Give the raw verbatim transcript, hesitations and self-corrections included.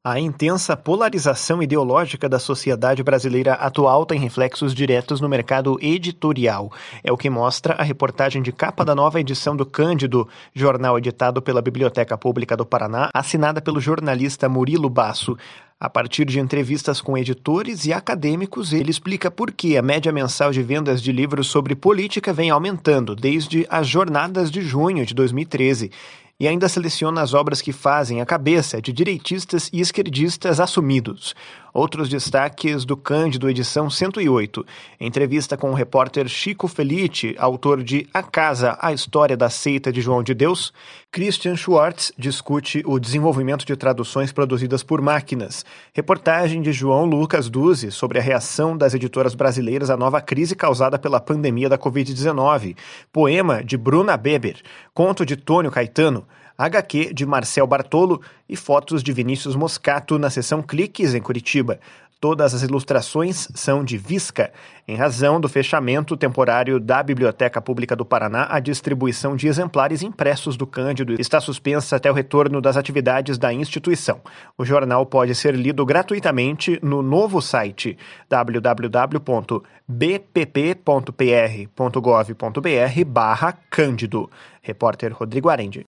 A intensa polarização ideológica da sociedade brasileira atual tem reflexos diretos no mercado editorial. É o que mostra a reportagem de capa da nova edição do Cândido, jornal editado pela Biblioteca Pública do Paraná, assinada pelo jornalista Murilo Basso. A partir de entrevistas com editores e acadêmicos, ele explica por que a média mensal de vendas de livros sobre política vem aumentando desde as jornadas de junho de dois mil e treze. E ainda seleciona as obras que fazem a cabeça de direitistas e esquerdistas assumidos. Outros destaques do Cândido, edição cento e oito. Entrevista com o repórter Chico Felice, autor de A Casa, a História da Seita de João de Deus. Christian Schwartz discute o desenvolvimento de traduções produzidas por máquinas. Reportagem de João Lucas Duzzi sobre a reação das editoras brasileiras à nova crise causada pela pandemia da covid dezenove. Poema de Bruna Beber. Conto de Tônio Caetano. agá quê de Marcel Bartolo e fotos de Vinícius Moscato na seção Cliques em Curitiba. Todas as ilustrações são de Visca. Em razão do fechamento temporário da Biblioteca Pública do Paraná, a distribuição de exemplares impressos do Cândido está suspensa até o retorno das atividades da instituição. O jornal pode ser lido gratuitamente no novo site w w w ponto b p p ponto p r ponto gov ponto b r barra Cândido. Repórter Rodrigo Arendi.